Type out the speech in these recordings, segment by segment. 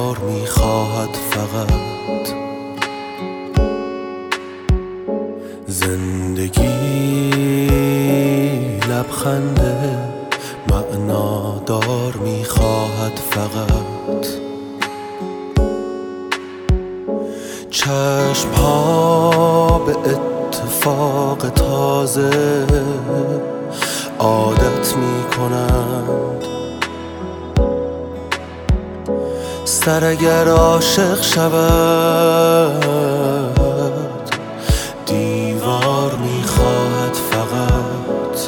دیوار میخواهد فقط. زندگی لبخنده معنادار میخواهد فقط. چشم ها به اتفاق تازه عادت میکنند. سر اگر عاشق شود دیوار میخواهد فقط.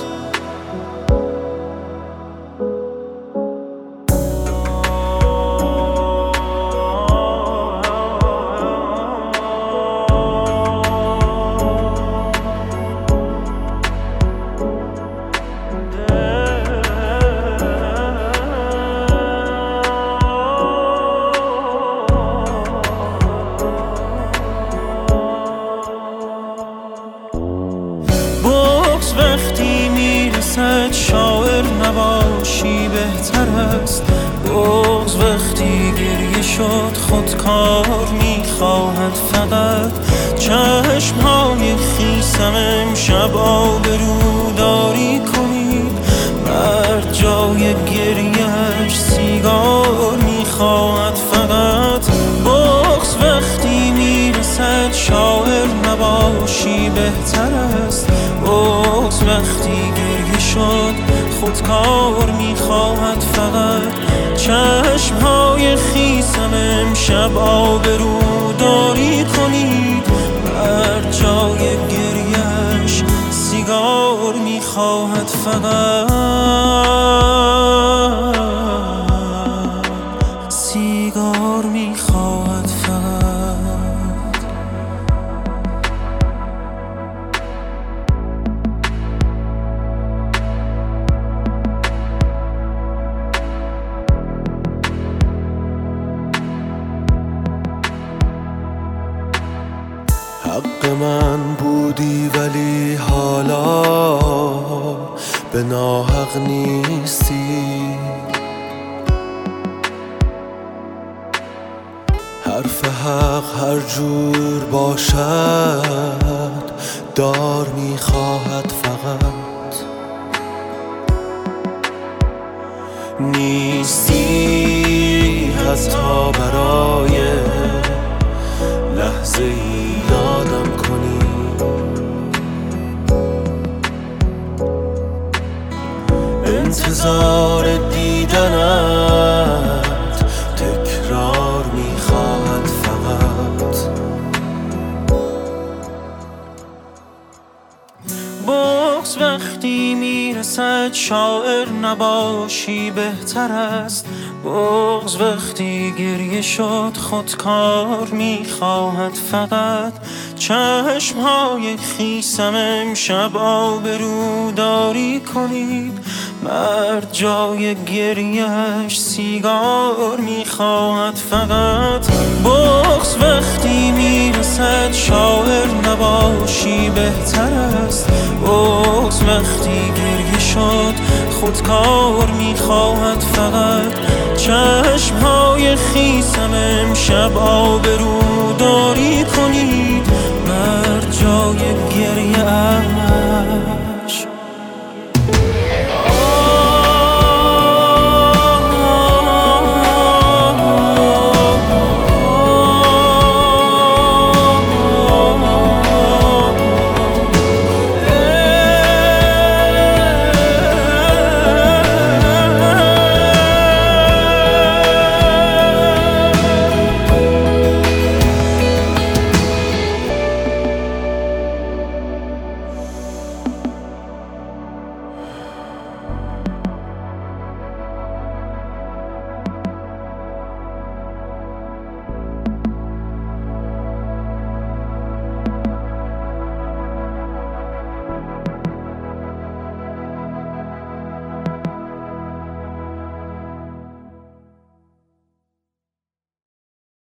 وقتی میرسد شاعر نباشی بهتر است. بغض وقتی گریه شد خودکار میخواهد فقط. چشمهای خیسم امشب آبروداری کنید. مرد جای گریهش سیگار میخواهد فقط. بغض وقتی میرسد شاعر نباشی بهتر است. بغض وقتی گریه شد خودکار میخواهد فقط. چشمهای خیسم امشب آبروداری کنید. بر جای گریهش سیگار میخواهد فقط. سیگار میخواهد فقط. حق من بودی ولی حالا به ناحق نیستی. حرف حق هر جور باشد دار میخواهد فقط. نیستی حتی برای لحظه ای یادم کنی. انتظار دیدنت تکرار میخواهد فقط. بغض وقتی میرسد شاعر نباشی بهتر است. بغض وقتی گریه شد خودکار میخواهد فقط. چشمهای خیسم امشب آبروداری کنید. مرد جای گریهش سیگار میخواهد فقط. بغض وقتی میرسد شاعر نباشی بهتر است. بغض وقتی گریه شد خودکار میخواهد فقط. چشمهای خیسم امشب آبروداری کنید. مرد جای گریه